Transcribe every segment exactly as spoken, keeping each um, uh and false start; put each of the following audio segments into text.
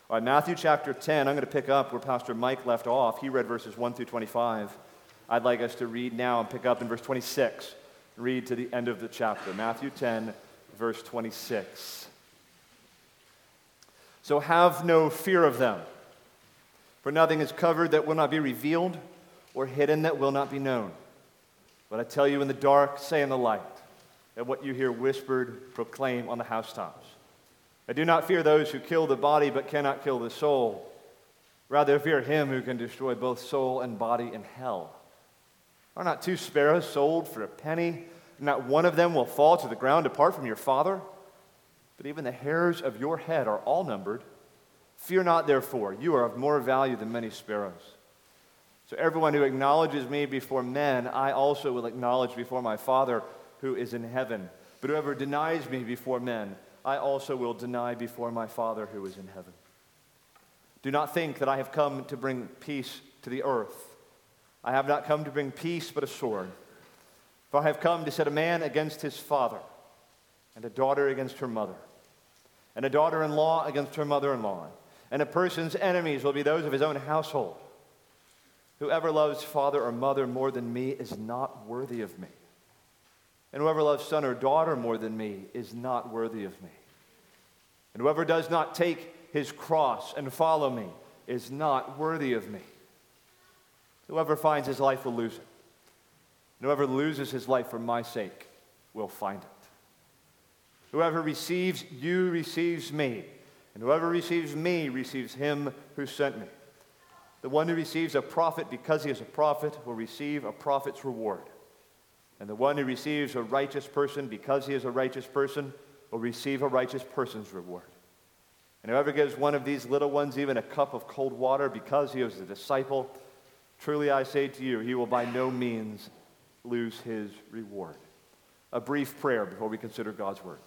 All right, Matthew chapter ten, I'm going to pick up where Pastor Mike left off. He read verses one through twenty-five. I'd like us to read now and pick up in verse twenty-six, read to the end of the chapter. Matthew ten, verse twenty-six. So have no fear of them, for nothing is covered that will not be revealed, or hidden that will not be known. What I tell you in the dark, say in the light, and what you hear whispered, proclaim on the housetops. I do not fear those who kill the body but cannot kill the soul. Rather fear him who can destroy both soul and body in hell. Are not two sparrows sold for a penny? Not one of them will fall to the ground apart from your Father? But even the hairs of your head are all numbered. Fear not, therefore, you are of more value than many sparrows. So everyone who acknowledges me before men, I also will acknowledge before my Father who is in heaven. But whoever denies me before men, I also will deny before my Father who is in heaven. Do not think that I have come to bring peace to the earth. I have not come to bring peace but a sword. For I have come to set a man against his father, and a daughter against her mother, and a daughter-in-law against her mother-in-law, and a person's enemies will be those of his own household. Whoever loves father or mother more than me is not worthy of me. And whoever loves son or daughter more than me is not worthy of me. And whoever does not take his cross and follow me is not worthy of me. Whoever finds his life will lose it. And whoever loses his life for my sake will find it. Whoever receives you receives me. And whoever receives me receives him who sent me. The one who receives a prophet because he is a prophet will receive a prophet's reward. And the one who receives a righteous person because he is a righteous person will receive a righteous person's reward. And whoever gives one of these little ones even a cup of cold water because he is a disciple, truly I say to you, he will by no means lose his reward. A brief prayer before we consider God's word.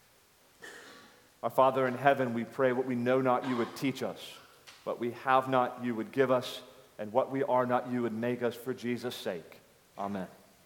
Our Father in heaven, we pray what we know not you would teach us, what we have not you would give us, and what we are not you would make us for Jesus' sake. Amen.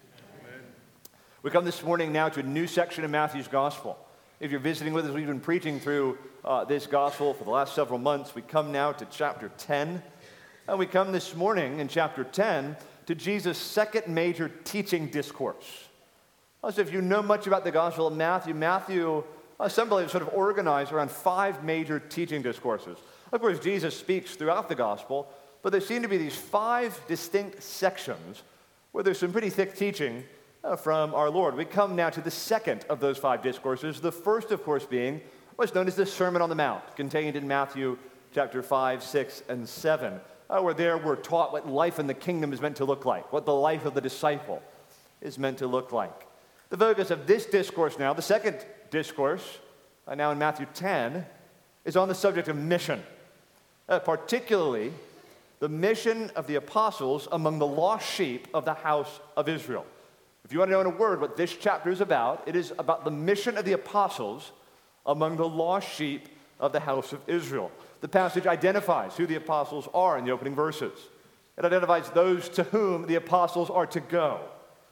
We come this morning now to a new section of Matthew's Gospel. If you're visiting with us, we've been preaching through uh, this Gospel for the last several months. We come now to chapter ten. And we come this morning in chapter ten to Jesus' second major teaching discourse. So if you know much about the Gospel of Matthew, Matthew, uh, some believe, sort of organized around five major teaching discourses. Of course, Jesus speaks throughout the Gospel, but there seem to be these five distinct sections where there's some pretty thick teaching Uh, from our Lord. We come now to the second of those five discourses, the first, of course, being what's known as the Sermon on the Mount, contained in Matthew chapter five, six, and seven, uh, where there we're taught what life in the kingdom is meant to look like, what the life of the disciple is meant to look like. The focus of this discourse now, the second discourse, uh, now in Matthew ten, is on the subject of mission, uh, particularly the mission of the apostles among the lost sheep of the house of Israel. If you want to know in a word what this chapter is about, it is about the mission of the apostles among the lost sheep of the house of Israel. The passage identifies who the apostles are in the opening verses. It identifies those to whom the apostles are to go.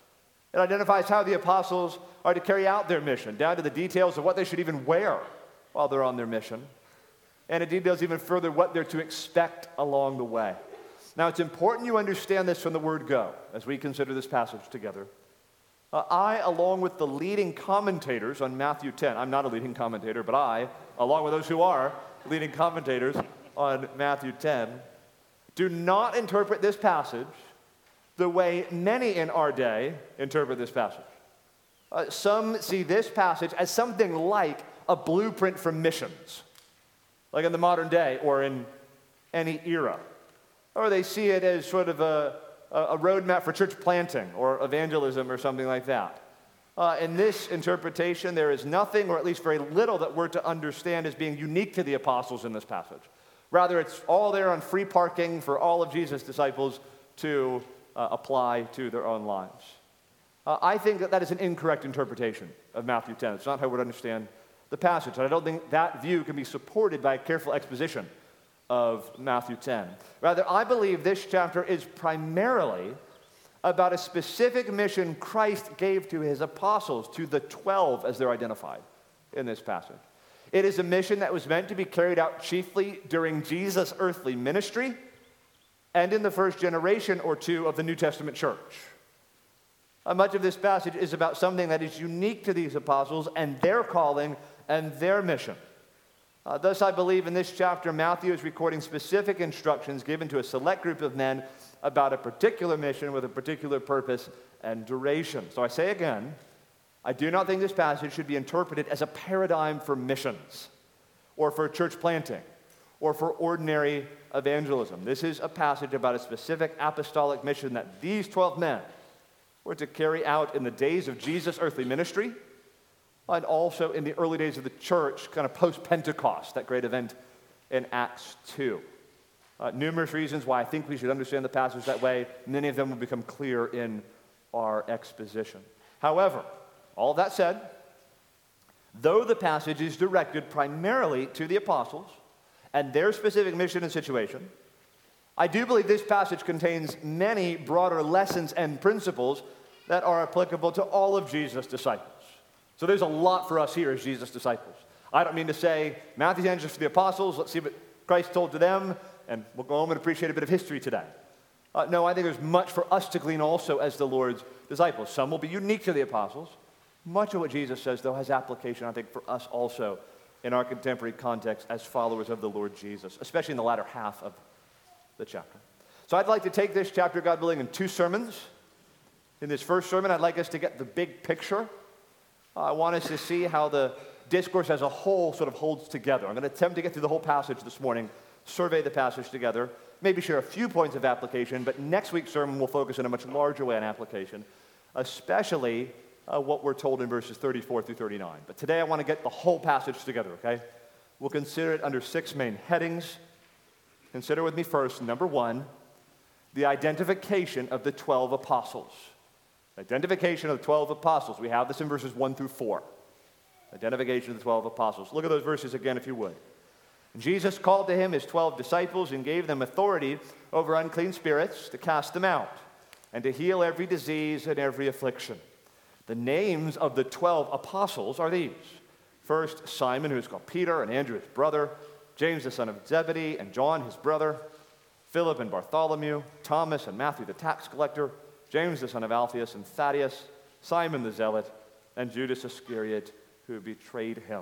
It identifies how the apostles are to carry out their mission, down to the details of what they should even wear while they're on their mission. And it details even further what they're to expect along the way. Now, it's important you understand this from the word go as we consider this passage together. Uh, I, along with the leading commentators on Matthew ten, I'm not a leading commentator, but I, along with those who are leading commentators on Matthew ten, do not interpret this passage the way many in our day interpret this passage. Uh, some see this passage as something like a blueprint for missions, like in the modern day or in any era. Or they see it as sort of a a roadmap for church planting or evangelism or something like that. Uh, in this interpretation, there is nothing, or at least very little, that we're to understand as being unique to the apostles in this passage. Rather, it's all there on free parking for all of Jesus' disciples to uh, apply to their own lives. Uh, I think that that is an incorrect interpretation of Matthew ten. It's not how we'd understand the passage. And I don't think that view can be supported by a careful exposition of Matthew ten. Rather, I believe this chapter is primarily about a specific mission Christ gave to his apostles, to the twelve as they're identified in this passage. It is a mission that was meant to be carried out chiefly during Jesus' earthly ministry and in the first generation or two of the New Testament church. Uh, much of this passage is about something that is unique to these apostles and their calling and their mission. Uh, thus, I believe in this chapter, Matthew is recording specific instructions given to a select group of men about a particular mission with a particular purpose and duration. So I say again, I do not think this passage should be interpreted as a paradigm for missions or for church planting or for ordinary evangelism. This is a passage about a specific apostolic mission that these twelve men were to carry out in the days of Jesus' earthly ministry and also in the early days of the church, kind of post-Pentecost, that great event in Acts two. Uh, numerous reasons why I think we should understand the passage that way. Many of them will become clear in our exposition. However, all that said, though the passage is directed primarily to the apostles and their specific mission and situation, I do believe this passage contains many broader lessons and principles that are applicable to all of Jesus' disciples. So there's a lot for us here as Jesus' disciples. I don't mean to say, Matthew's answers for the apostles, let's see what Christ told to them, and we'll go home and appreciate a bit of history today. Uh, no, I think there's much for us to glean also as the Lord's disciples. Some will be unique to the apostles. Much of what Jesus says, though, has application, I think, for us also in our contemporary context as followers of the Lord Jesus, especially in the latter half of the chapter. So I'd like to take this chapter, God willing, in two sermons. In this first sermon, I'd like us to get the big picture. Uh, I want us to see how the discourse as a whole sort of holds together. I'm going to attempt to get through the whole passage this morning, survey the passage together, maybe share a few points of application, but next week's sermon will focus in a much larger way on application, especially uh, what we're told in verses thirty-four through thirty-nine. But today I want to get the whole passage together, okay? We'll consider it under six main headings. Consider with me first, number one, the identification of the twelve apostles. Identification of the twelve apostles. We have this in verses one through four. Identification of the twelve apostles. Look at those verses again if you would. And Jesus called to him his twelve disciples and gave them authority over unclean spirits to cast them out and to heal every disease and every affliction. The names of the twelve apostles are these. First, Simon, who is called Peter, and Andrew his brother, James the son of Zebedee, and John his brother, Philip and Bartholomew, Thomas and Matthew the tax collector, James the son of Alphaeus and Thaddeus, Simon the zealot, and Judas Iscariot, who betrayed him.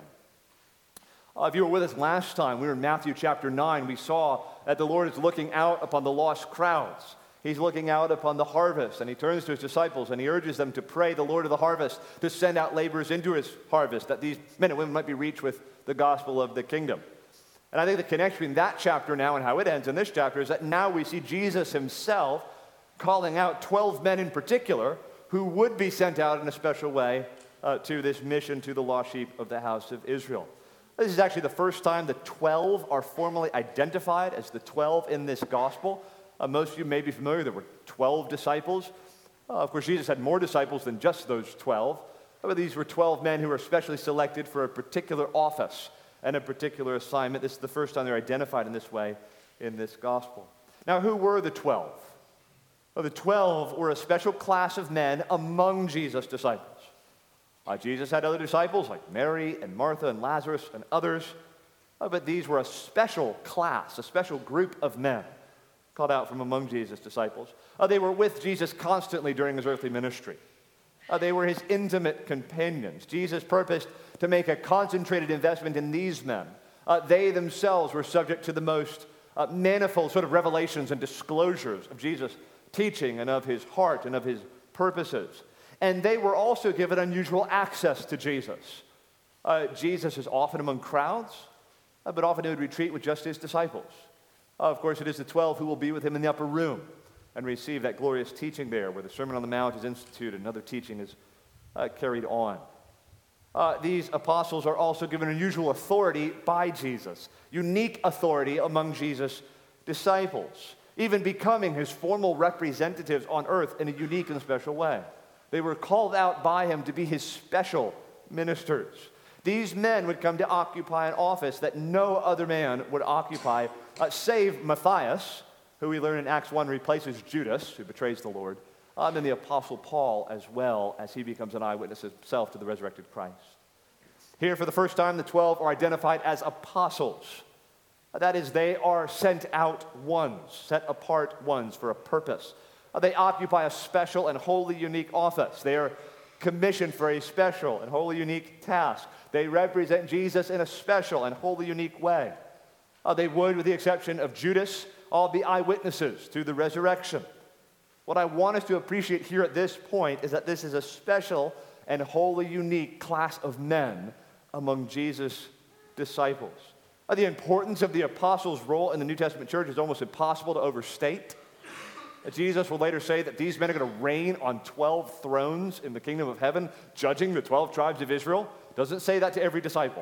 Uh, if you were with us last time, we were in Matthew chapter nine. We saw that the Lord is looking out upon the lost crowds. He's looking out upon the harvest, and he turns to his disciples, and he urges them to pray the Lord of the harvest to send out laborers into his harvest, that these men and women might be reached with the gospel of the kingdom. And I think the connection between that chapter now and how it ends in this chapter is that now we see Jesus himself calling out twelve men in particular who would be sent out in a special way uh, to this mission to the lost sheep of the house of Israel. This is actually the first time the twelve are formally identified as the twelve in this gospel. Uh, most of you may be familiar, there were twelve disciples. Uh, of course, Jesus had more disciples than just those twelve, but these were twelve men who were specially selected for a particular office and a particular assignment. This is the first time they're identified in this way in this gospel. Now, who were the twelve? Well, the twelve were a special class of men among Jesus' disciples. Uh, Jesus had other disciples like Mary and Martha and Lazarus and others, uh, but these were a special class, a special group of men called out from among Jesus' disciples. Uh, they were with Jesus constantly during his earthly ministry. Uh, they were his intimate companions. Jesus purposed to make a concentrated investment in these men. Uh, they themselves were subject to the most uh, manifold sort of revelations and disclosures of Jesus' teaching and of his heart and of his purposes. And they were also given unusual access to Jesus. Uh, Jesus is often among crowds, uh, but often he would retreat with just his disciples. Uh, of course, it is the twelve who will be with him in the upper room and receive that glorious teaching there where the Sermon on the Mount is instituted and other teaching is uh, carried on. Uh, these apostles are also given unusual authority by Jesus, unique authority among Jesus' disciples, even becoming his formal representatives on earth in a unique and special way. They were called out by him to be his special ministers. These men would come to occupy an office that no other man would occupy, uh, save Matthias, who we learn in Acts one replaces Judas, who betrays the Lord, uh, and then the Apostle Paul as well, as he becomes an eyewitness himself to the resurrected Christ. Here, for the first time, the twelve are identified as apostles. That is, they are sent out ones, set apart ones for a purpose. They occupy a special and wholly unique office. They are commissioned for a special and wholly unique task. They represent Jesus in a special and wholly unique way. Uh, they would, with the exception of Judas, all be eyewitnesses to the resurrection. What I want us to appreciate here at this point is that this is a special and wholly unique class of men among Jesus' disciples. Uh, the importance of the apostles' role in the New Testament church is almost impossible to overstate. Uh, Jesus will later say that these men are going to reign on twelve thrones in the kingdom of heaven, judging the twelve tribes of Israel. Doesn't say that to every disciple.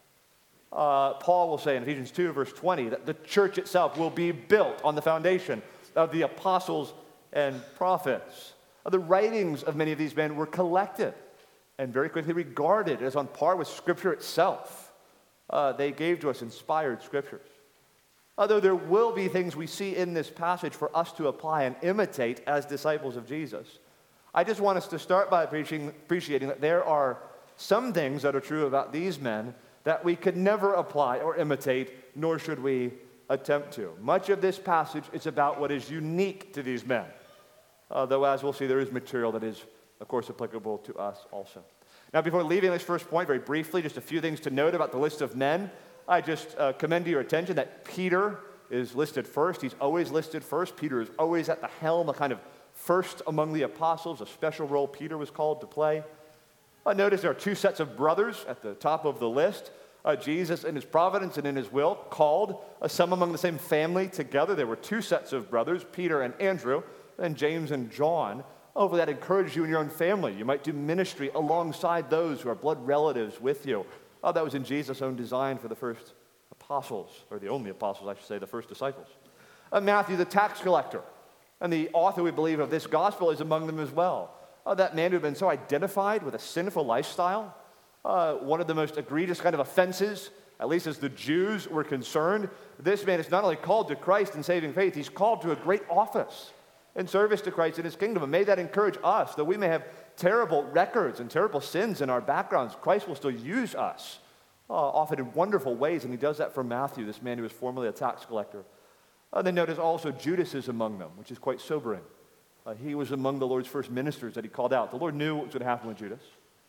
Uh, Paul will say in Ephesians two, verse twenty, that the church itself will be built on the foundation of the apostles and prophets. Uh, the writings of many of these men were collected and very quickly regarded as on par with Scripture itself. Uh, they gave to us inspired Scriptures. Although there will be things we see in this passage for us to apply and imitate as disciples of Jesus, I just want us to start by appreciating, appreciating that there are some things that are true about these men that we could never apply or imitate, nor should we attempt to. Much of this passage is about what is unique to these men, uh, though as we'll see, there is material that is, of course, applicable to us also. Now, before leaving this first point, very briefly, just a few things to note about the list of men. I just uh, commend to your attention that Peter is listed first. He's always listed first. Peter is always at the helm, a kind of first among the apostles, a special role Peter was called to play. Uh, notice there are two sets of brothers at the top of the list. Uh, Jesus, in his providence and in his will, called uh, some among the same family together. There were two sets of brothers, Peter and Andrew, and James and John. Hopefully that encouraged you in your own family. You might do ministry alongside those who are blood relatives with you. Oh, that was in Jesus' own design for the first apostles, or the only apostles, I should say, the first disciples. Uh, Matthew, the tax collector, and the author, we believe, of this gospel is among them as well. Uh, that man who had been so identified with a sinful lifestyle, uh, one of the most egregious kind of offenses, at least as the Jews were concerned. This man is not only called to Christ in saving faith, he's called to a great office in service to Christ and his kingdom. And may that encourage us, though we may have terrible records and terrible sins in our backgrounds, Christ will still use us, uh, often in wonderful ways, and he does that for Matthew, this man who was formerly a tax collector. Uh, then notice also Judas is among them, which is quite sobering. Uh, he was among the Lord's first ministers that he called out. The Lord knew what was going to happen with Judas.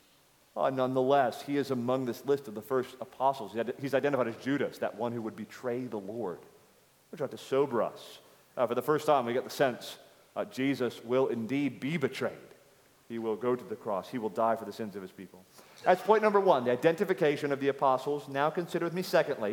Uh, nonetheless, he is among this list of the first apostles. He's identified as Judas, that one who would betray the Lord, which ought to sober us. Uh, for the first time, we get the sense uh, Jesus will indeed be betrayed. He will go to the cross. He will die for the sins of his people. That's point number one, the identification of the apostles. Now consider with me, secondly,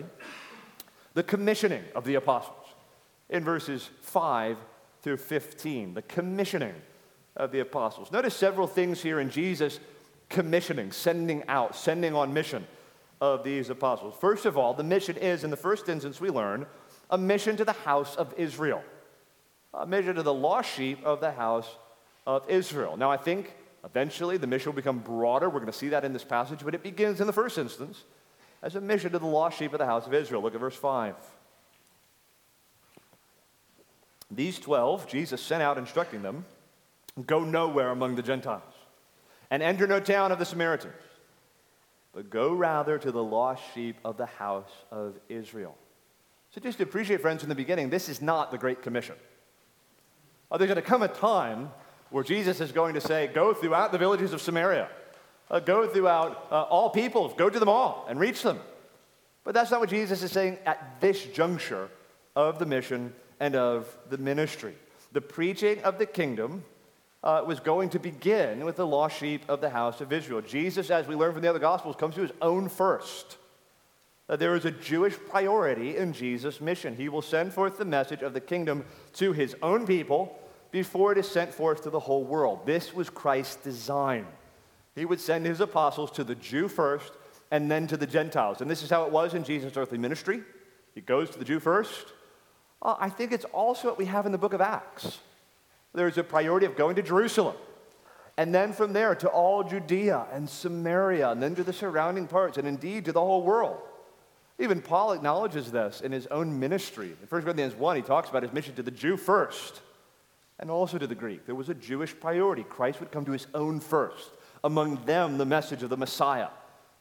the commissioning of the apostles. In verses five through fifteen, the commissioning of the apostles. Notice several things here in Jesus' commissioning, sending out, sending on mission of these apostles. First of all, the mission is, in the first instance we learn, a mission to the house of Israel. A mission to the lost sheep of the house of Israel. Now I think eventually the mission will become broader. We're going to see that in this passage, but it begins in the first instance as a mission to the lost sheep of the house of Israel. Look at verse five. These twelve, Jesus sent out instructing them, go nowhere among the Gentiles, and enter no town of the Samaritans, but go rather to the lost sheep of the house of Israel. So just to appreciate, friends, from the beginning, this is not the Great Commission. Uh, there's going to come a time where Jesus is going to say, go throughout the villages of Samaria, uh, go throughout uh, all peoples, go to them all and reach them. But that's not what Jesus is saying at this juncture of the mission and of the ministry. The preaching of the kingdom uh, was going to begin with the lost sheep of the house of Israel. Jesus, as we learn from the other Gospels, comes to his own first. Uh, there is a Jewish priority in Jesus' mission. He will send forth the message of the kingdom to his own people before it is sent forth to the whole world. This was Christ's design. He would send his apostles to the Jew first and then to the Gentiles. And this is how it was in Jesus' earthly ministry. He goes to the Jew first. Uh, I think it's also what we have in the book of Acts. There's a priority of going to Jerusalem, and then from there to all Judea and Samaria, and then to the surrounding parts, and indeed to the whole world. Even Paul acknowledges this in his own ministry. In First Corinthians one, he talks about his mission to the Jew first, and also to the Greek. There was a Jewish priority. Christ would come to his own first. Among them, the message of the Messiah,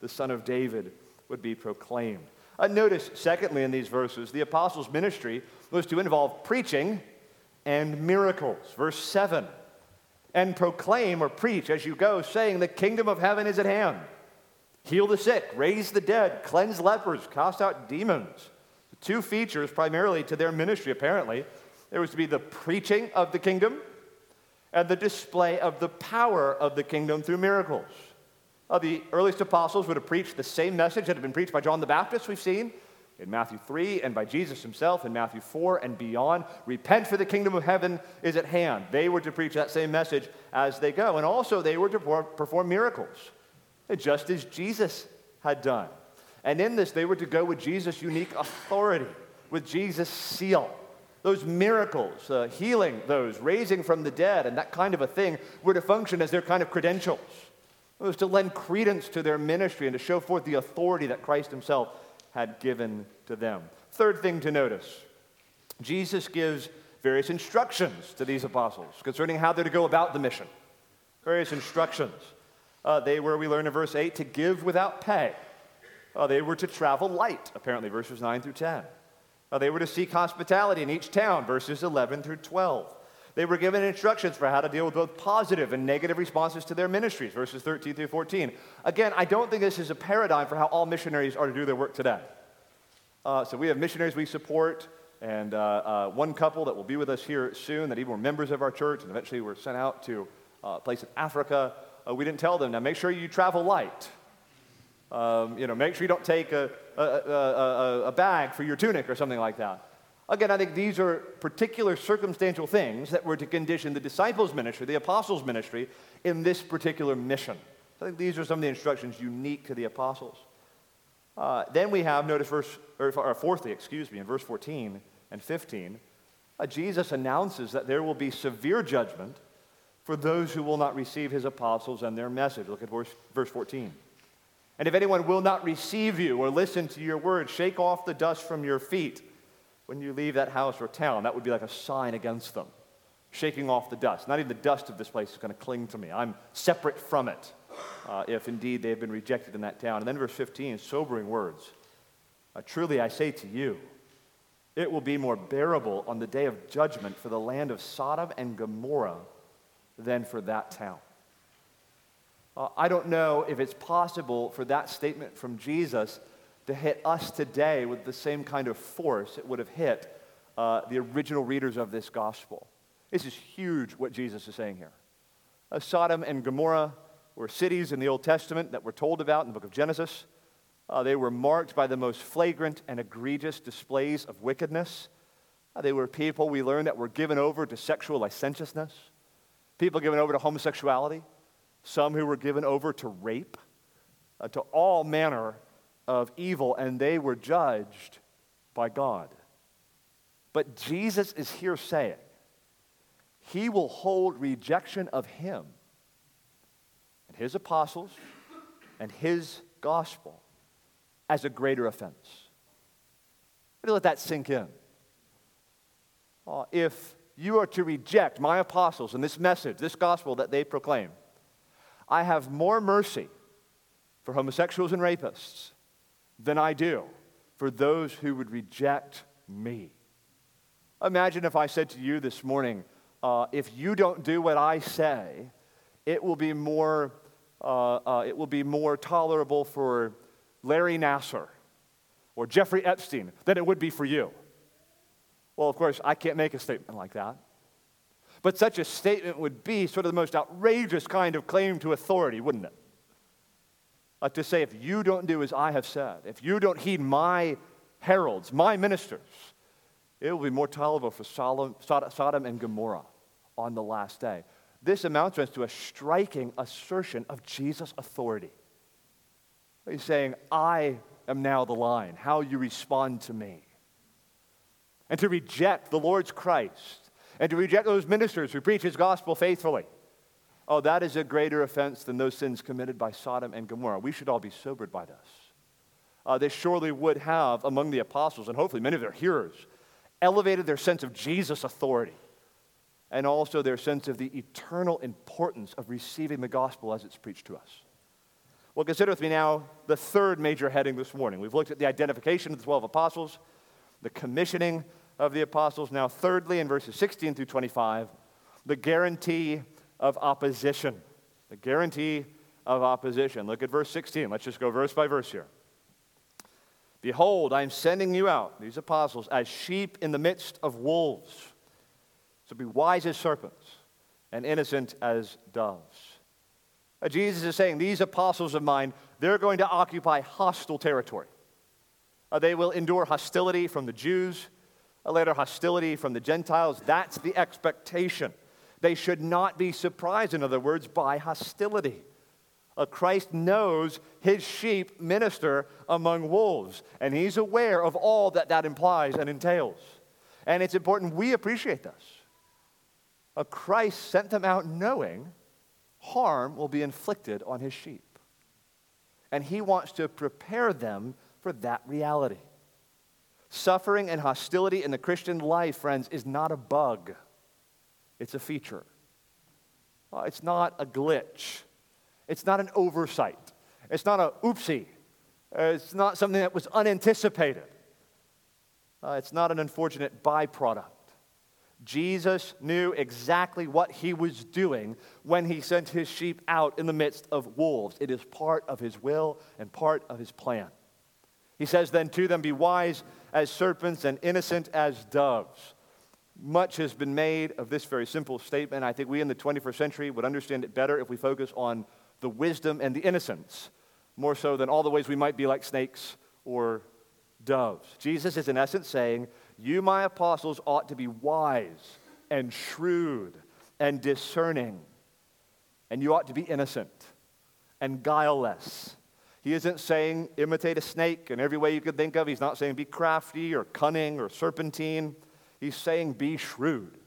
the Son of David, would be proclaimed. Uh, notice, secondly, in these verses, the apostles' ministry was to involve preaching and miracles. Verse seven, and proclaim or preach as you go, saying, the kingdom of heaven is at hand. Heal the sick, raise the dead, cleanse lepers, cast out demons. The two features primarily to their ministry, apparently. There was to be the preaching of the kingdom and the display of the power of the kingdom through miracles. Uh, the earliest apostles would have preached the same message that had been preached by John the Baptist, we've seen, in Matthew three, and by Jesus himself in Matthew four and beyond. Repent, for the kingdom of heaven is at hand. They were to preach that same message as they go. And also they were to perform miracles, just as Jesus had done. And in this, they were to go with Jesus' unique authority, with Jesus' seal. Those miracles, uh, healing those, raising from the dead, and that kind of a thing were to function as their kind of credentials. It was to lend credence to their ministry and to show forth the authority that Christ himself had given to them. Third thing to notice, Jesus gives various instructions to these apostles concerning how they're to go about the mission. Various instructions. Uh, they were, we learn in verse eight, to give without pay. Uh, they were to travel light, apparently, verses nine through ten. Uh, they were to seek hospitality in each town, verses eleven through twelve. They were given instructions for how to deal with both positive and negative responses to their ministries, verses thirteen through fourteen. Again, I don't think this is a paradigm for how all missionaries are to do their work today. Uh, so we have missionaries we support, and uh, uh, one couple that will be with us here soon that even were members of our church and eventually were sent out to uh, a place in Africa. Uh, we didn't tell them, now make sure you travel light. Um, you know, make sure you don't take a, a, a, a, a bag for your tunic or something like that. Again, I think these are particular circumstantial things that were to condition the disciples' ministry, the apostles' ministry, in this particular mission. I think these are some of the instructions unique to the apostles. Uh, then we have, notice verse, or, or fourthly, excuse me, in verse fourteen and fifteen, uh, Jesus announces that there will be severe judgment for those who will not receive his apostles and their message. Look at verse, verse fourteen. And if anyone will not receive you or listen to your words, shake off the dust from your feet when you leave that house or town. That would be like a sign against them, shaking off the dust. Not even the dust of this place is going to cling to me. I'm separate from it, uh, if indeed they have been rejected in that town. And then verse fifteen, sobering words. Uh, Truly I say to you, it will be more bearable on the day of judgment for the land of Sodom and Gomorrah than for that town. Uh, I don't know if it's possible for that statement from Jesus to hit us today with the same kind of force it would have hit uh, the original readers of this gospel. This is huge what Jesus is saying here. Uh, Sodom and Gomorrah were cities in the Old Testament that were told about in the book of Genesis. Uh, they were marked by the most flagrant and egregious displays of wickedness. Uh, they were people, we learned, that were given over to sexual licentiousness, people given over to homosexuality, some who were given over to rape, uh, to all manner of evil, and they were judged by God. But Jesus is here saying he will hold rejection of him and his apostles and his gospel as a greater offense. Let me let that sink in. Uh, if you are to reject my apostles and this message, this gospel that they proclaim, I have more mercy for homosexuals and rapists than I do for those who would reject me. Imagine if I said to you this morning, uh, if you don't do what I say, it will be more, uh, uh, it will be more tolerable for Larry Nassar or Jeffrey Epstein than it would be for you. Well, of course, I can't make a statement like that. But such a statement would be sort of the most outrageous kind of claim to authority, wouldn't it? Uh, to say, if you don't do as I have said, if you don't heed my heralds, my ministers, it will be more tolerable for Sodom, Sodom and Gomorrah on the last day. This amounts to a striking assertion of Jesus' authority. He's saying, I am now the line, how you respond to me. And to reject the Lord's Christ, and to reject those ministers who preach his gospel faithfully, oh, that is a greater offense than those sins committed by Sodom and Gomorrah. We should all be sobered by this. Uh, they surely would have, among the apostles, and hopefully many of their hearers, elevated their sense of Jesus' authority and also their sense of the eternal importance of receiving the gospel as it's preached to us. Well, consider with me now the third major heading this morning. We've looked at the identification of the twelve apostles, the commissioning of the apostles. Now, thirdly, in verses sixteen through twenty-five, the guarantee of opposition. The guarantee of opposition. Look at verse sixteen. Let's just go verse by verse here. Behold, I am sending you out, these apostles, as sheep in the midst of wolves. So be wise as serpents and innocent as doves. Uh, Jesus is saying, these apostles of mine, they're going to occupy hostile territory. Uh, they will endure hostility from the Jews, uh, later hostility from the Gentiles. That's the expectation. They should not be surprised, in other words, by hostility. Uh, Christ knows his sheep minister among wolves, and he's aware of all that that implies and entails. And it's important we appreciate this. Uh, Christ sent them out knowing harm will be inflicted on his sheep. And he wants to prepare them for that reality. Suffering and hostility in the Christian life, friends, is not a bug. It's a feature. Uh, it's not a glitch. It's not an oversight. It's not a oopsie. Uh, it's not something that was unanticipated. Uh, it's not an unfortunate byproduct. Jesus knew exactly what he was doing when he sent his sheep out in the midst of wolves. It is part of his will and part of his plan. He says then to them, be wise as serpents and innocent as doves. Much has been made of this very simple statement. I think we in the twenty-first century would understand it better if we focus on the wisdom and the innocence, more so than all the ways we might be like snakes or doves. Jesus is in essence saying, you, my apostles, ought to be wise and shrewd and discerning, and you ought to be innocent and guileless. He isn't saying imitate a snake in every way you could think of. He's not saying be crafty or cunning or serpentine. He's saying be shrewd,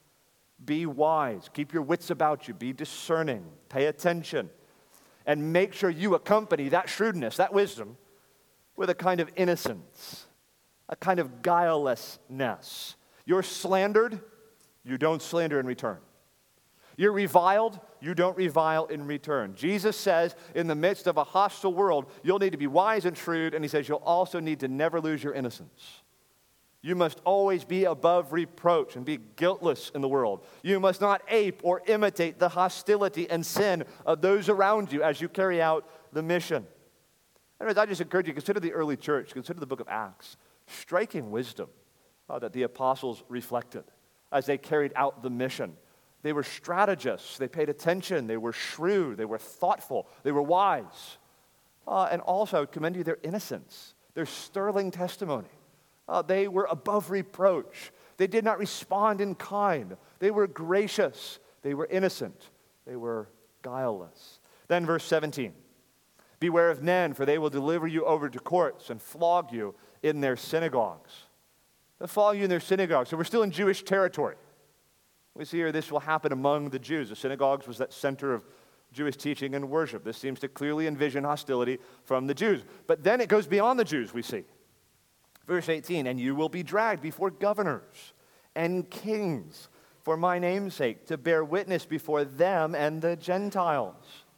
be wise, keep your wits about you, be discerning, pay attention, and make sure you accompany that shrewdness, that wisdom, with a kind of innocence, a kind of guilelessness. You're slandered, you don't slander in return. You're reviled, you don't revile in return. Jesus says in the midst of a hostile world, you'll need to be wise and shrewd, and he says you'll also need to never lose your innocence. You must always be above reproach and be guiltless in the world. You must not ape or imitate the hostility and sin of those around you as you carry out the mission. Anyways, I just encourage you, consider the early church, consider the book of Acts. Striking wisdom uh, that the apostles reflected as they carried out the mission. They were strategists. They paid attention. They were shrewd. They were thoughtful. They were wise. Uh, and also, commend you their innocence, their sterling testimony. Uh, they were above reproach. They did not respond in kind. They were gracious. They were innocent. They were guileless. Then verse seventeen. Beware of men, for they will deliver you over to courts and flog you in their synagogues. They'll flog you in their synagogues. So we're still in Jewish territory. We see here this will happen among the Jews. The synagogues was that center of Jewish teaching and worship. This seems to clearly envision hostility from the Jews. But then it goes beyond the Jews, we see. Verse eighteen, and you will be dragged before governors and kings for my name's sake, to bear witness before them and the Gentiles.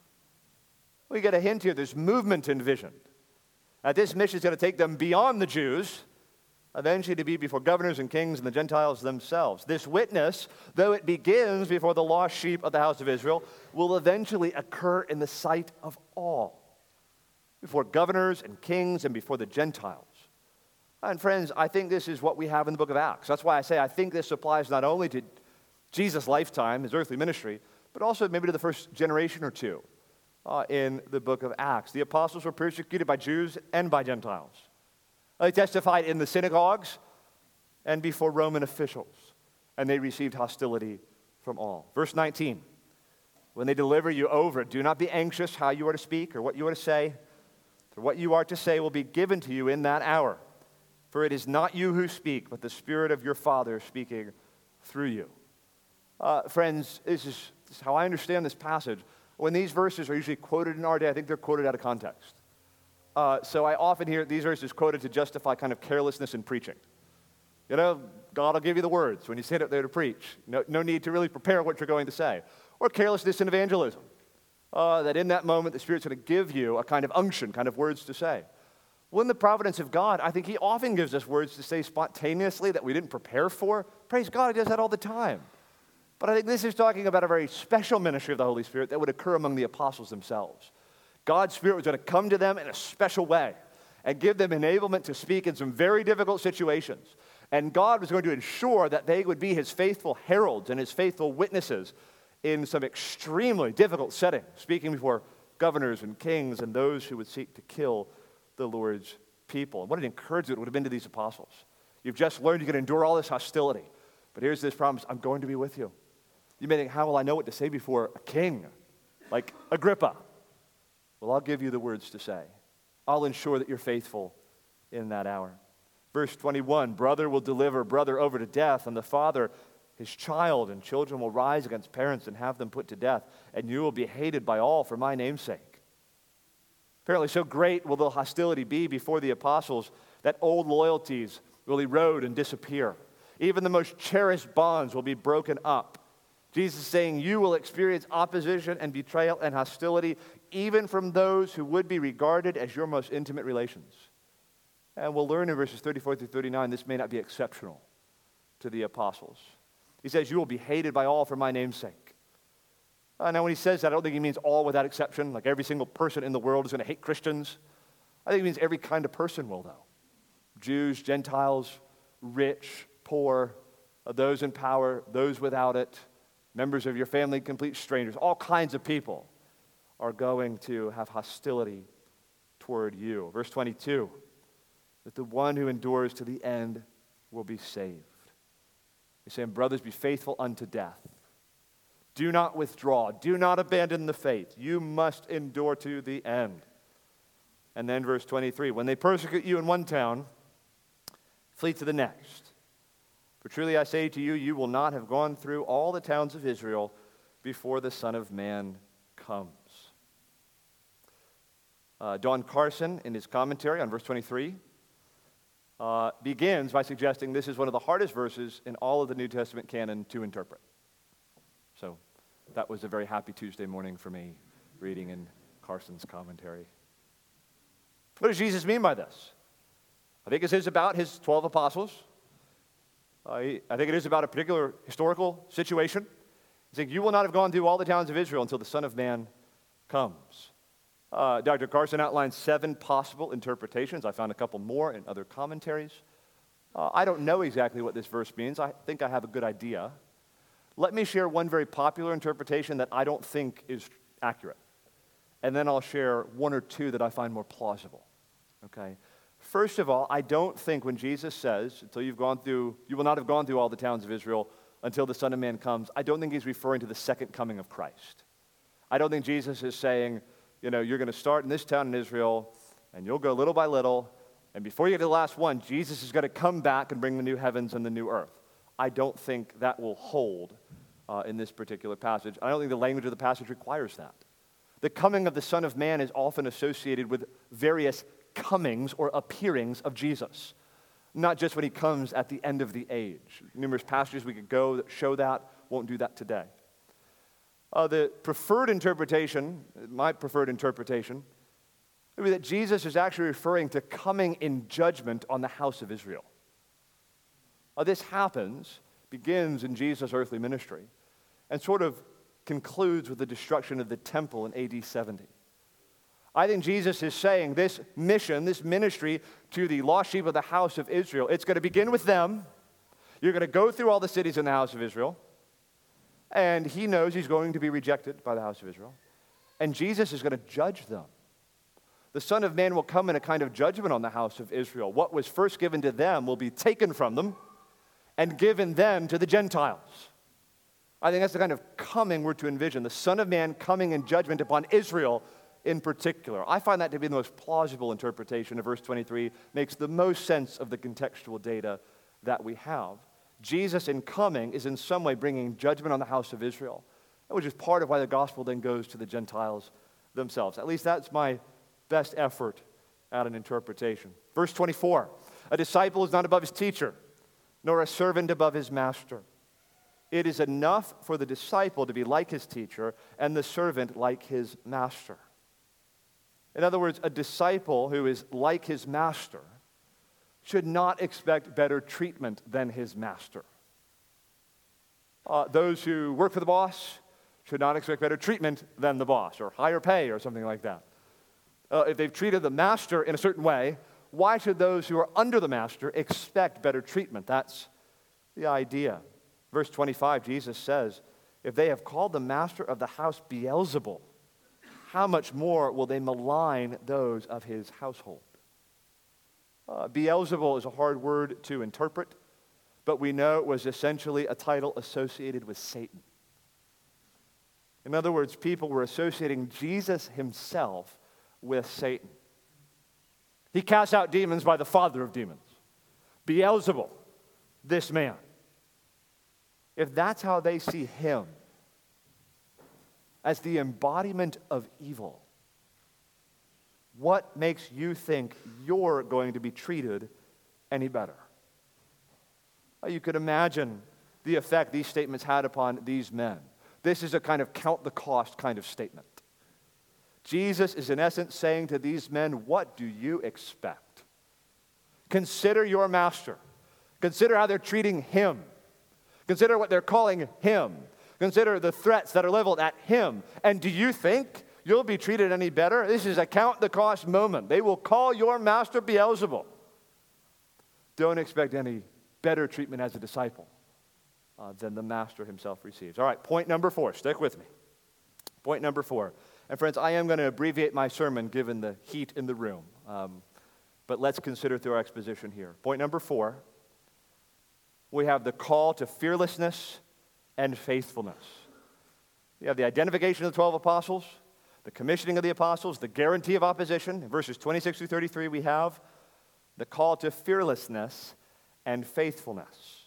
We get a hint here. There's movement envisioned. Uh, this mission is going to take them beyond the Jews, eventually to be before governors and kings and the Gentiles themselves. This witness, though it begins before the lost sheep of the house of Israel, will eventually occur in the sight of all, before governors and kings and before the Gentiles. And friends, I think this is what we have in the book of Acts. That's why I say I think this applies not only to Jesus' lifetime, his earthly ministry, but also maybe to the first generation or two uh, in the book of Acts. The apostles were persecuted by Jews and by Gentiles. They testified in the synagogues and before Roman officials, and they received hostility from all. Verse nineteen, when they deliver you over, do not be anxious how you are to speak or what you are to say, for what you are to say will be given to you in that hour. For it is not you who speak, but the Spirit of your Father speaking through you. Uh, friends, this is, this is how I understand this passage. When these verses are usually quoted in our day, I think they're quoted out of context. Uh, so I often hear these verses quoted to justify kind of carelessness in preaching. You know, God will give you the words when you sit up there to preach. No, no need to really prepare what you're going to say. Or carelessness in evangelism. Uh, that in that moment, the Spirit's going to give you a kind of unction, kind of words to say. Well, in the providence of God, I think he often gives us words to say spontaneously that we didn't prepare for. Praise God, he does that all the time. But I think this is talking about a very special ministry of the Holy Spirit that would occur among the apostles themselves. God's Spirit was going to come to them in a special way and give them enablement to speak in some very difficult situations. And God was going to ensure that they would be his faithful heralds and his faithful witnesses in some extremely difficult settings, speaking before governors and kings and those who would seek to kill the Lord's people. And what an encouragement it would have been to these apostles. You've just learned you can endure all this hostility, but here's this promise, I'm going to be with you. You may think, how will I know what to say before a king like Agrippa? Well, I'll give you the words to say. I'll ensure that you're faithful in that hour. Verse twenty-one, brother will deliver brother over to death, and the father his child, and children will rise against parents and have them put to death, and you will be hated by all for my name's sake. Apparently, so great will the hostility be before the apostles that old loyalties will erode and disappear. Even the most cherished bonds will be broken up. Jesus is saying you will experience opposition and betrayal and hostility even from those who would be regarded as your most intimate relations. And we'll learn in verses thirty-four through thirty-nine this may not be exceptional to the apostles. He says, you will be hated by all for my name's sake. Uh, now, when he says that, I don't think he means all without exception, like every single person in the world is going to hate Christians. I think he means every kind of person will, though. Jews, Gentiles, rich, poor, uh, those in power, those without it, members of your family, complete strangers, all kinds of people are going to have hostility toward you. Verse twenty-two, that the one who endures to the end will be saved. He's saying, brothers, be faithful unto death. Do not withdraw. Do not abandon the faith. You must endure to the end. And then verse twenty-three, when they persecute you in one town, flee to the next. For truly I say to you, you will not have gone through all the towns of Israel before the Son of Man comes. Uh, Don Carson, in his commentary on verse twenty-three, Uh, begins by suggesting this is one of the hardest verses in all of the New Testament canon to interpret. So that was a very happy Tuesday morning for me, reading in Carson's commentary. What does Jesus mean by this? I think this is about his twelve apostles. Uh, I think it is about a particular historical situation. He's saying, you will not have gone through all the towns of Israel until the Son of Man comes. Uh, Doctor Carson outlines seven possible interpretations. I found a couple more in other commentaries. Uh, I don't know exactly what this verse means. I think I have a good idea. Let me share one very popular interpretation that I don't think is accurate. And then I'll share one or two that I find more plausible. Okay? First of all, I don't think when Jesus says, until you've gone through, you will not have gone through all the towns of Israel until the Son of Man comes, I don't think he's referring to the second coming of Christ. I don't think Jesus is saying, you know, you're going to start in this town in Israel, and you'll go little by little, and before you get to the last one, Jesus is going to come back and bring the new heavens and the new earth. I don't think that will hold uh, in this particular passage. I don't think the language of the passage requires that. The coming of the Son of Man is often associated with various comings or appearings of Jesus, not just when he comes at the end of the age. Numerous passages we could go that show that. Won't do that today. Uh, the preferred interpretation, my preferred interpretation, would be that Jesus is actually referring to coming in judgment on the house of Israel. Uh, this happens, begins in Jesus' earthly ministry, and sort of concludes with the destruction of the temple in A D seventy. I think Jesus is saying this mission, this ministry to the lost sheep of the house of Israel, it's going to begin with them. You're going to go through all the cities in the house of Israel. And he knows he's going to be rejected by the house of Israel. And Jesus is going to judge them. The Son of Man will come in a kind of judgment on the house of Israel. What was first given to them will be taken from them and given them to the Gentiles. I think that's the kind of coming we're to envision. The Son of Man coming in judgment upon Israel in particular. I find that to be the most plausible interpretation of verse twenty-three. Makes the most sense of the contextual data that we have. Jesus in coming is in some way bringing judgment on the house of Israel, which is part of why the gospel then goes to the Gentiles themselves. At least that's my best effort at an interpretation. Verse twenty-four, a disciple is not above his teacher, nor a servant above his master. It is enough for the disciple to be like his teacher and the servant like his master. In other words, a disciple who is like his master should not expect better treatment than his master. Uh, those who work for the boss should not expect better treatment than the boss, or higher pay, or something like that. Uh, if they've treated the master in a certain way, why should those who are under the master expect better treatment? That's the idea. Verse twenty-five, Jesus says, if they have called the master of the house Beelzebul, how much more will they malign those of his household? Uh, Beelzebul is a hard word to interpret, but we know it was essentially a title associated with Satan. In other words, people were associating Jesus himself with Satan. He casts out demons by the father of demons, Beelzebul, this man. If that's how they see him, as the embodiment of evil, what makes you think you're going to be treated any better? You could imagine the effect these statements had upon these men. This is a kind of count the cost kind of statement. Jesus is in essence saying to these men, what do you expect? Consider your master. Consider how they're treating him. Consider what they're calling him. Consider the threats that are leveled at him. And do you think you'll be treated any better? This is a count the cost moment. They will call your master Beelzebul. Don't expect any better treatment as a disciple uh, than the master himself receives. All right, point number four. Stick with me. Point number four. And friends, I am going to abbreviate my sermon given the heat in the room. Um, but let's consider through our exposition here. Point number four. We have the call to fearlessness and faithfulness. We have the identification of the twelve apostles, the commissioning of the apostles, the guarantee of opposition. In verses twenty-six through thirty-three, we have the call to fearlessness and faithfulness.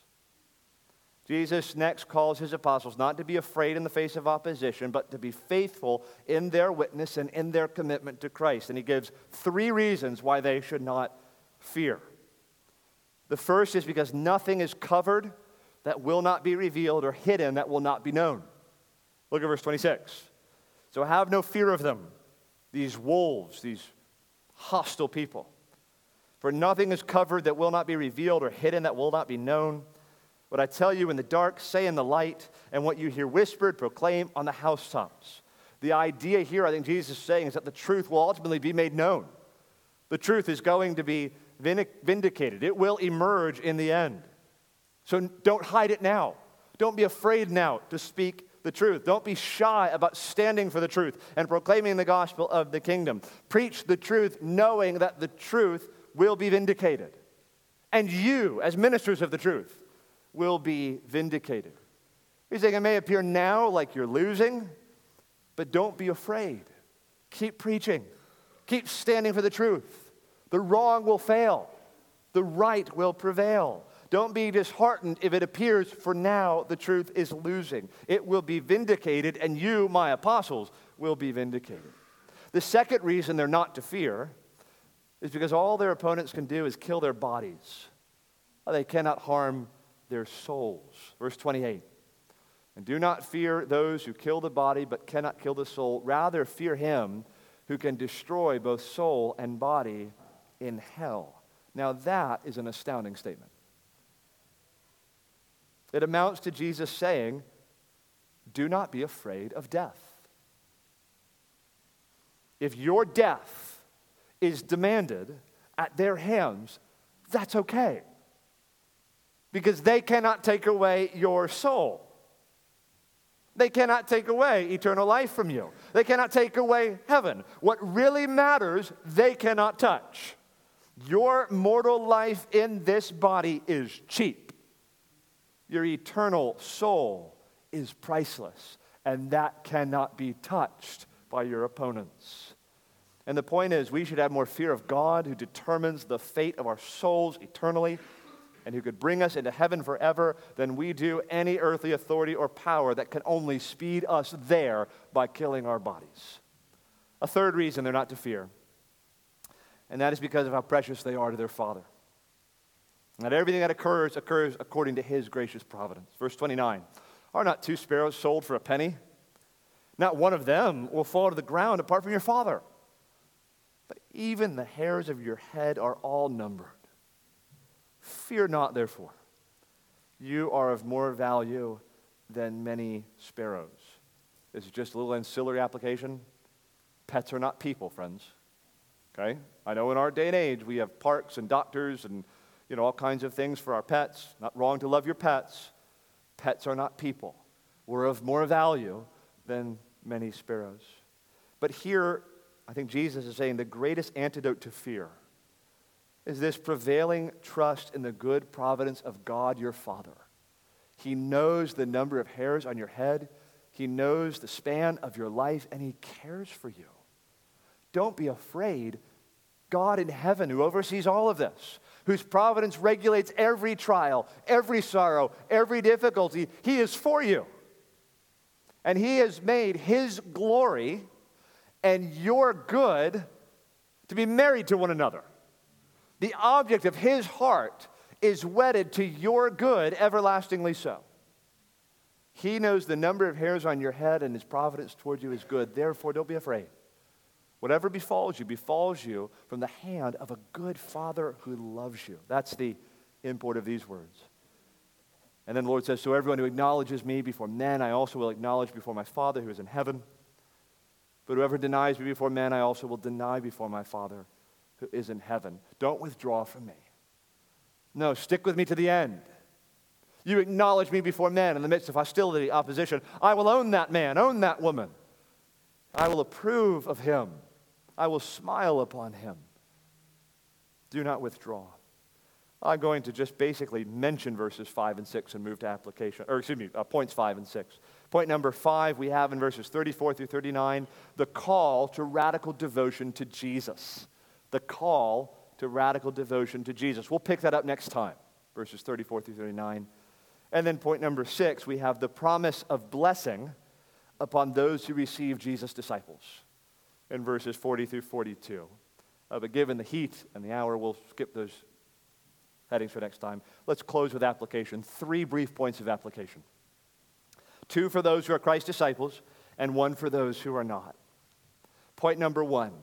Jesus next calls his apostles not to be afraid in the face of opposition, but to be faithful in their witness and in their commitment to Christ. And he gives three reasons why they should not fear. The first is because nothing is covered that will not be revealed or hidden that will not be known. Look at verse twenty-six. So have no fear of them, these wolves, these hostile people. For nothing is covered that will not be revealed or hidden that will not be known. What I tell you in the dark, say in the light, and what you hear whispered, proclaim on the housetops. The idea here, I think Jesus is saying, is that the truth will ultimately be made known. The truth is going to be vindicated. It will emerge in the end. So don't hide it now. Don't be afraid now to speak the truth. Don't be shy about standing for the truth and proclaiming the gospel of the kingdom. Preach the truth knowing that the truth will be vindicated. And you, as ministers of the truth, will be vindicated. He's saying it may appear now like you're losing, but don't be afraid. Keep preaching. Keep standing for the truth. The wrong will fail. The right will prevail. Don't be disheartened if it appears for now the truth is losing. It will be vindicated, and you, my apostles, will be vindicated. The second reason they're not to fear is because all their opponents can do is kill their bodies. They cannot harm their souls. Verse twenty-eight. And do not fear those who kill the body but cannot kill the soul. Rather fear him who can destroy both soul and body in hell. Now that is an astounding statement. It amounts to Jesus saying, do not be afraid of death. If your death is demanded at their hands, that's okay. Because they cannot take away your soul. They cannot take away eternal life from you. They cannot take away heaven. What really matters, they cannot touch. Your mortal life in this body is cheap. Your eternal soul is priceless, and that cannot be touched by your opponents. And the point is, we should have more fear of God, who determines the fate of our souls eternally, and who could bring us into heaven forever, than we do any earthly authority or power that can only speed us there by killing our bodies. A third reason they're not to fear, and that is because of how precious they are to their Father. That everything that occurs, occurs according to his gracious providence. Verse twenty-nine, Are not two sparrows sold for a penny? Not one of them will fall to the ground apart from your Father. But even the hairs of your head are all numbered. Fear not, therefore. You are of more value than many sparrows. This is just a little ancillary application. Pets are not people, friends. Okay? I know in our day and age we have parks and doctors and you know all kinds of things for our pets. Not wrong to love your pets. Pets are not people. We're of more value than many sparrows. But here, I think Jesus is saying the greatest antidote to fear is this prevailing trust in the good providence of God your Father. He knows the number of hairs on your head. He knows the span of your life, and He cares for you. Don't be afraid. God in heaven, who oversees all of this, whose providence regulates every trial, every sorrow, every difficulty, He is for you. And He has made His glory and your good to be married to one another. The object of His heart is wedded to your good, everlastingly so. He knows the number of hairs on your head, and His providence toward you is good. Therefore, don't be afraid. Whatever befalls you, befalls you from the hand of a good Father who loves you. That's the import of these words. And then the Lord says, so everyone who acknowledges me before men, I also will acknowledge before my Father who is in heaven. But whoever denies me before men, I also will deny before my Father who is in heaven. Don't withdraw from me. No, stick with me to the end. You acknowledge me before men in the midst of hostility, opposition. I will own that man, own that woman. I will approve of him. I will smile upon him. Do not withdraw. I'm going to just basically mention verses five and six and move to application, or excuse me, uh, points five and six. Point number five, we have in verses thirty-four through thirty-nine, the call to radical devotion to Jesus. The call to radical devotion to Jesus. We'll pick that up next time, verses thirty-four through thirty-nine. And then point number six, we have the promise of blessing upon those who receive Jesus' disciples in verses forty through forty-two. Uh, but given the heat and the hour, we'll skip those headings for next time. Let's close with application. Three brief points of application. Two for those who are Christ's disciples, and one for those who are not. Point number one.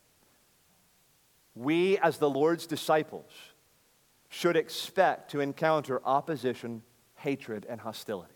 We, as the Lord's disciples, should expect to encounter opposition, hatred, and hostility.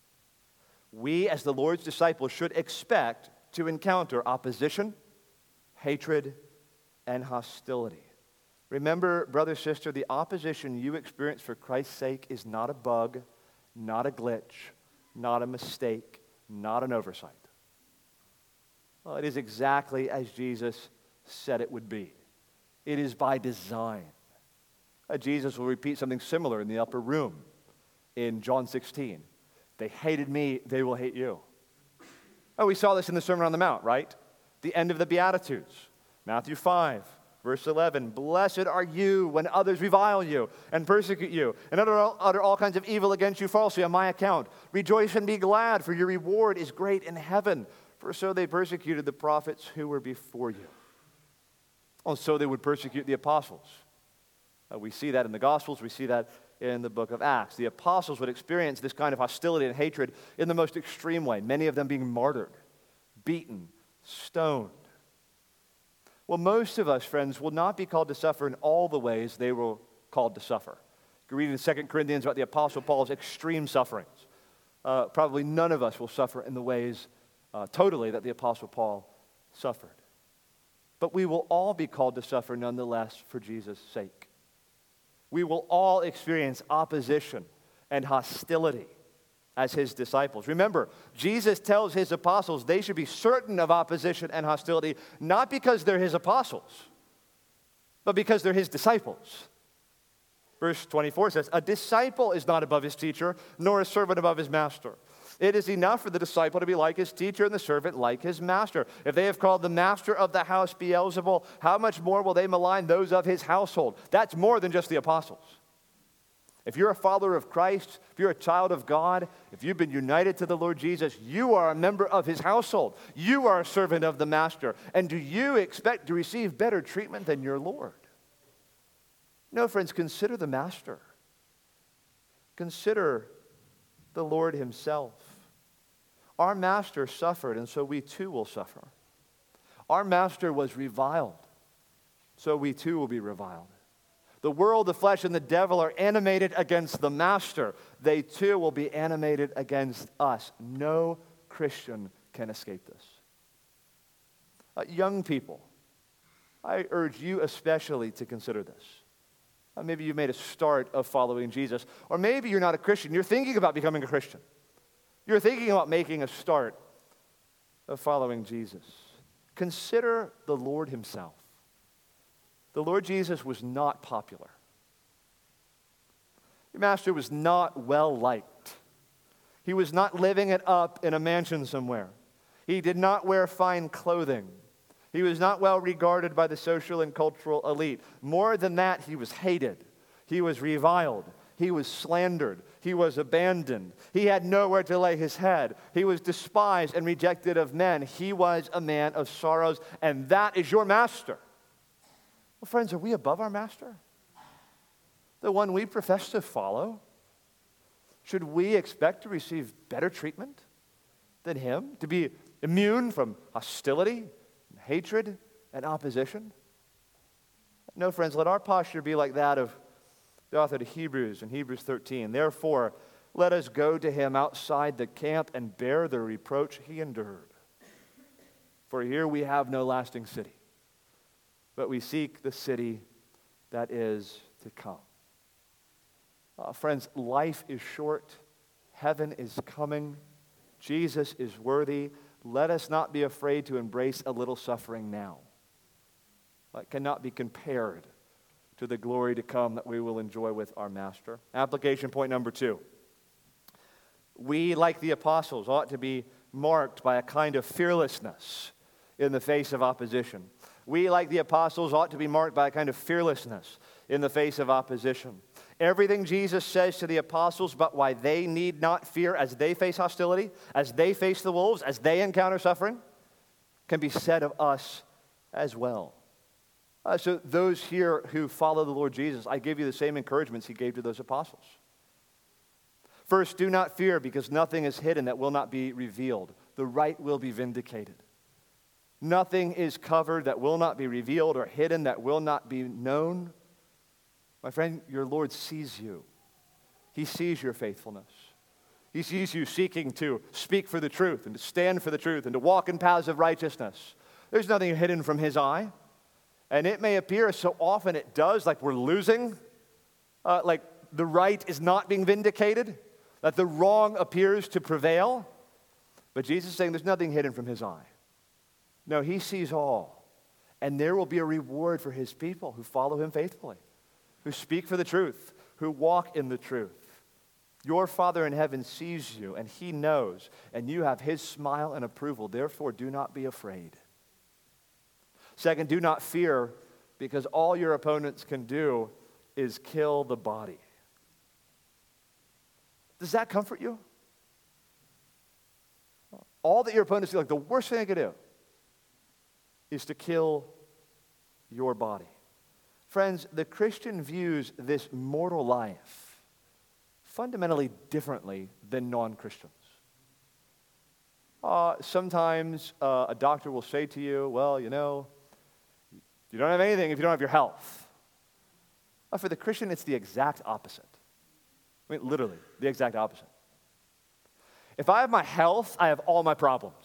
We, as the Lord's disciples, should expect to encounter opposition, hatred, and hostility. Remember, brother, sister, the opposition you experience for Christ's sake is not a bug, not a glitch, not a mistake, not an oversight. Well, it is exactly as Jesus said it would be. It is by design. Uh, Jesus will repeat something similar in the upper room in John sixteen. They hated me, they will hate you. Oh, we saw this in the Sermon on the Mount, right? The end of the Beatitudes. Matthew five, verse eleven. Blessed are you when others revile you and persecute you and utter all, utter all kinds of evil against you falsely on my account. Rejoice and be glad, for your reward is great in heaven. For so they persecuted the prophets who were before you. And so they would persecute the apostles. Uh, we see that in the Gospels. We see that in the book of Acts. The apostles would experience this kind of hostility and hatred in the most extreme way, many of them being martyred, beaten, stoned. Well, most of us, friends, will not be called to suffer in all the ways they were called to suffer. You can read in Second Corinthians about the Apostle Paul's extreme sufferings. Uh, probably none of us will suffer in the ways uh, totally that the Apostle Paul suffered. But we will all be called to suffer nonetheless for Jesus' sake. We will all experience opposition and hostility as His disciples. Remember, Jesus tells His apostles they should be certain of opposition and hostility, not because they're His apostles, but because they're His disciples. Verse twenty-four says, a disciple is not above his teacher, nor a servant above his master. It is enough for the disciple to be like his teacher and the servant like his master. If they have called the master of the house Beelzebul, how much more will they malign those of his household? That's more than just the apostles. If you're a follower of Christ, if you're a child of God, if you've been united to the Lord Jesus, you are a member of His household. You are a servant of the master. And do you expect to receive better treatment than your Lord? No, friends, consider the master. Consider the Lord Himself. Our master suffered, and so we too will suffer. Our master was reviled, so we too will be reviled. The world, the flesh, and the devil are animated against the master. They too will be animated against us. No Christian can escape this. Uh, young people, I urge you especially to consider this. Uh, maybe you've made a start of following Jesus, or maybe you're not a Christian. You're thinking about becoming a Christian. You're thinking about making a start of following Jesus. Consider the Lord himself. The Lord Jesus was not popular. Your master was not well liked. He was not living it up in a mansion somewhere. He did not wear fine clothing. He was not well regarded by the social and cultural elite. More than that, he was hated. He was reviled. He was slandered. He was abandoned. He had nowhere to lay his head. He was despised and rejected of men. He was a man of sorrows, and that is your master. Well, friends, are we above our master? The one we profess to follow? Should we expect to receive better treatment than him? To be immune from hostility, and hatred, and opposition? No, friends, let our posture be like that of the author of Hebrews in Hebrews thirteen. Therefore, let us go to him outside the camp and bear the reproach he endured. For here we have no lasting city, but we seek the city that is to come. Uh, friends, life is short. Heaven is coming. Jesus is worthy. Let us not be afraid to embrace a little suffering now. It cannot be compared to the glory to come that we will enjoy with our Master. Application point number two. We, like the apostles, ought to be marked by a kind of fearlessness in the face of opposition. We, like the apostles, ought to be marked by a kind of fearlessness in the face of opposition. Everything Jesus says to the apostles about why they need not fear as they face hostility, as they face the wolves, as they encounter suffering, can be said of us as well. Uh, so those here who follow the Lord Jesus, I give you the same encouragements he gave to those apostles. First, do not fear, because nothing is hidden that will not be revealed. The right will be vindicated. Nothing is covered that will not be revealed, or hidden that will not be known. My friend, your Lord sees you. He sees your faithfulness. He sees you seeking to speak for the truth and to stand for the truth and to walk in paths of righteousness. There's nothing hidden from his eye. And it may appear, so often it does, like we're losing, uh, like the right is not being vindicated, that the wrong appears to prevail. But Jesus is saying there's nothing hidden from his eye. No, he sees all. And there will be a reward for his people who follow him faithfully, who speak for the truth, who walk in the truth. Your Father in heaven sees you, and he knows, and you have his smile and approval. Therefore, do not be afraid. Second, do not fear, because all your opponents can do is kill the body. Does that comfort you? All that your opponents do, like the worst thing they could do, is to kill your body. Friends, the Christian views this mortal life fundamentally differently than non-Christians. Uh, sometimes uh, a doctor will say to you, well, you know, you don't have anything if you don't have your health. Uh, for the Christian, it's the exact opposite. I mean, literally, the exact opposite. If I have my health, I have all my problems.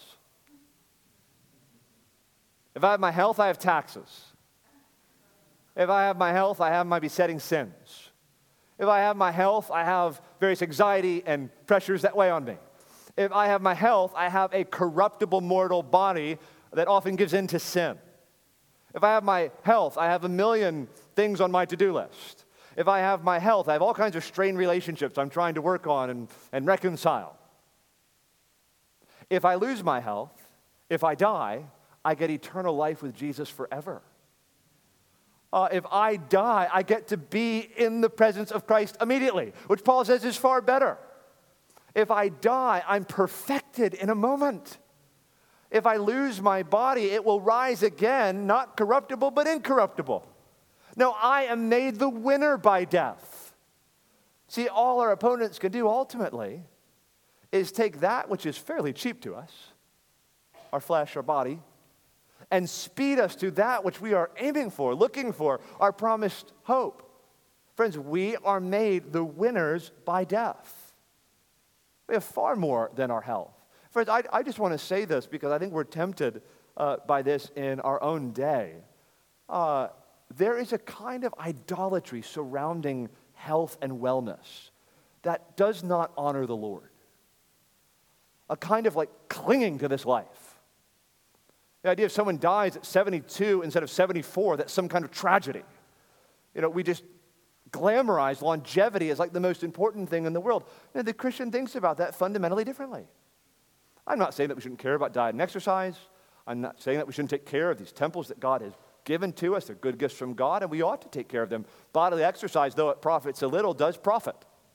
If I have my health, I have taxes. If I have my health, I have my besetting sins. If I have my health, I have various anxiety and pressures that weigh on me. If I have my health, I have a corruptible mortal body that often gives in to sin. If I have my health, I have a million things on my to-do list. If I have my health, I have all kinds of strained relationships I'm trying to work on and, and reconcile. If I lose my health, if I die, I get eternal life with Jesus forever. Uh, if I die, I get to be in the presence of Christ immediately, which Paul says is far better. If I die, I'm perfected in a moment. If I lose my body, it will rise again, not corruptible, but incorruptible. No, I am made the winner by death. See, all our opponents can do ultimately is take that which is fairly cheap to us, our flesh, our body, and speed us to that which we are aiming for, looking for, our promised hope. Friends, we are made the winners by death. We have far more than our health. Friends, I, I just want to say this because I think we're tempted uh, by this in our own day. Uh, there is a kind of idolatry surrounding health and wellness that does not honor the Lord. A kind of like clinging to this life. The idea of someone dies at seventy-two instead of seventy-four, that's some kind of tragedy. You know, we just glamorize longevity as like the most important thing in the world. You know, the Christian thinks about that fundamentally differently. I'm not saying that we shouldn't care about diet and exercise. I'm not saying that we shouldn't take care of these temples that God has given to us. They're good gifts from God, and we ought to take care of them. Bodily exercise, though it profits a little, does profit.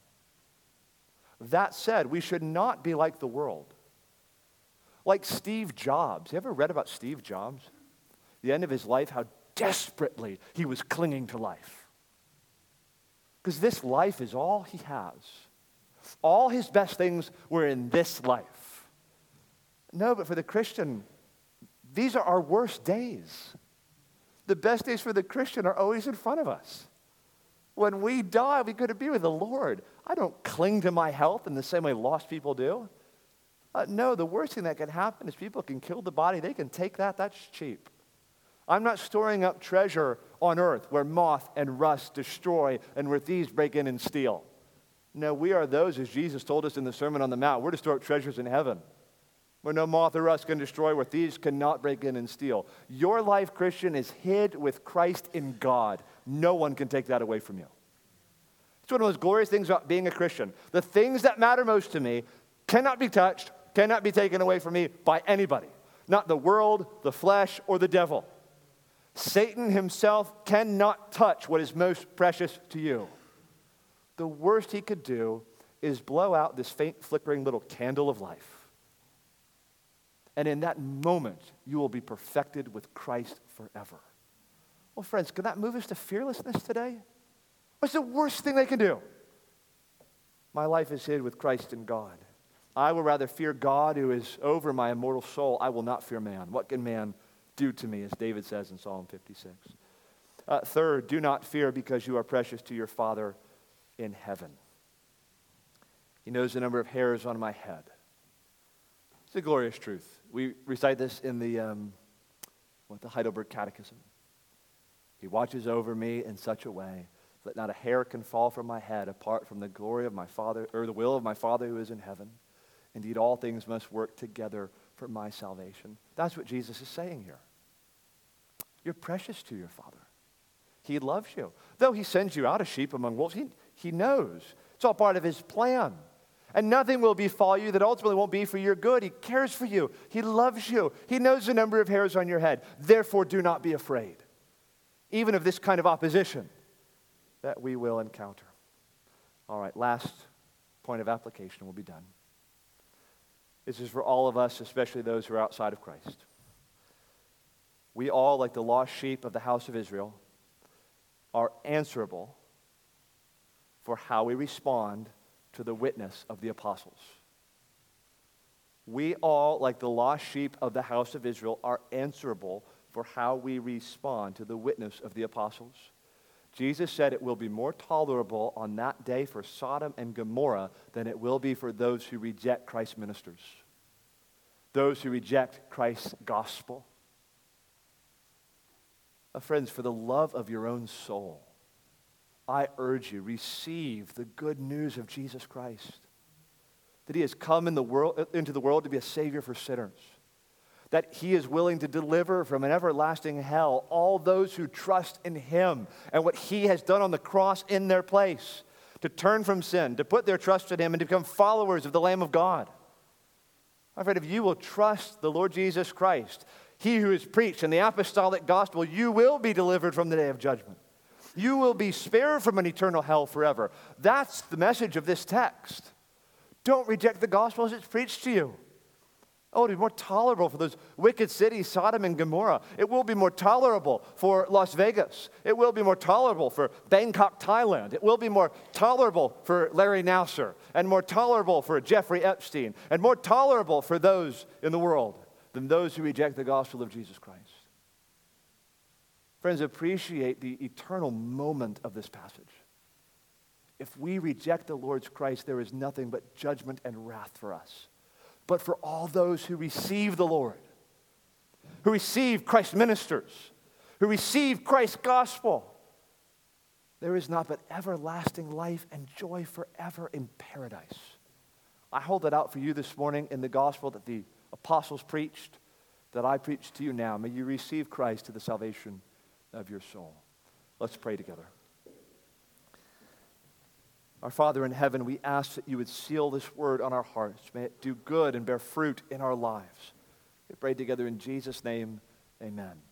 That said, we should not be like the world. Like Steve Jobs. You ever read about Steve Jobs? The end of his life, how desperately he was clinging to life. Because this life is all he has. All his best things were in this life. No, but for the Christian, these are our worst days. The best days for the Christian are always in front of us. When we die, we go to be with the Lord. I don't cling to my health in the same way lost people do. Uh, no, the worst thing that can happen is people can kill the body. They can take that. That's cheap. I'm not storing up treasure on earth where moth and rust destroy and where thieves break in and steal. No, we are those, as Jesus told us in the Sermon on the Mount. We're to store up treasures in heaven where no moth or rust can destroy, where thieves cannot break in and steal. Your life, Christian, is hid with Christ in God. No one can take that away from you. It's one of those glorious things about being a Christian. The things that matter most to me cannot be touched, cannot be taken away from me by anybody. Not the world, the flesh, or the devil. Satan himself cannot touch what is most precious to you. The worst he could do is blow out this faint flickering little candle of life. And in that moment, you will be perfected with Christ forever. Well, friends, can that move us to fearlessness today? What's the worst thing they can do? My life is hid with Christ in God. I will rather fear God who is over my immortal soul. I will not fear man. What can man do to me, as David says in Psalm fifty-six? Uh, third, do not fear because you are precious to your Father in heaven. He knows the number of hairs on my head. It's a glorious truth. We recite this in the, um, what, the Heidelberg Catechism. He watches over me in such a way that not a hair can fall from my head apart from the glory of my Father, or the will of my Father who is in heaven. Indeed, all things must work together for my salvation. That's what Jesus is saying here. You're precious to your Father. He loves you. Though he sends you out as sheep among wolves, he, he knows. It's all part of his plan. And nothing will befall you that ultimately won't be for your good. He cares for you. He loves you. He knows the number of hairs on your head. Therefore, do not be afraid, even of this kind of opposition that we will encounter. All right, last point of application, we'll be done. This is for all of us, especially those who are outside of Christ. We all, like the lost sheep of the house of Israel, are answerable for how we respond to the witness of the apostles. We all, like the lost sheep of the house of Israel, are answerable for how we respond to the witness of the apostles. Jesus said it will be more tolerable on that day for Sodom and Gomorrah than it will be for those who reject Christ's ministers, those who reject Christ's gospel. Uh, friends, for the love of your own soul, I urge you, receive the good news of Jesus Christ, that he has come in the world, into the world to be a Savior for sinners, that he is willing to deliver from an everlasting hell all those who trust in him and what he has done on the cross in their place, to turn from sin, to put their trust in him, and to become followers of the Lamb of God. My friend, if you will trust the Lord Jesus Christ, he who is preached in the apostolic gospel, you will be delivered from the day of judgment. You will be spared from an eternal hell forever. That's the message of this text. Don't reject the gospel as it's preached to you. Oh, it'll be more tolerable for those wicked cities, Sodom and Gomorrah. It will be more tolerable for Las Vegas. It will be more tolerable for Bangkok, Thailand. It will be more tolerable for Larry Nassar, and more tolerable for Jeffrey Epstein, and more tolerable for those in the world than those who reject the gospel of Jesus Christ. Friends, appreciate the eternal moment of this passage. If we reject the Lord's Christ, there is nothing but judgment and wrath for us. But for all those who receive the Lord, who receive Christ's ministers, who receive Christ's gospel, there is not but everlasting life and joy forever in paradise. I hold that out for you this morning in the gospel that the apostles preached, that I preach to you now. May you receive Christ to the salvation of your soul. Let's pray together. Our Father in heaven, we ask that you would seal this word on our hearts. May it do good and bear fruit in our lives. We pray together in Jesus' name, amen.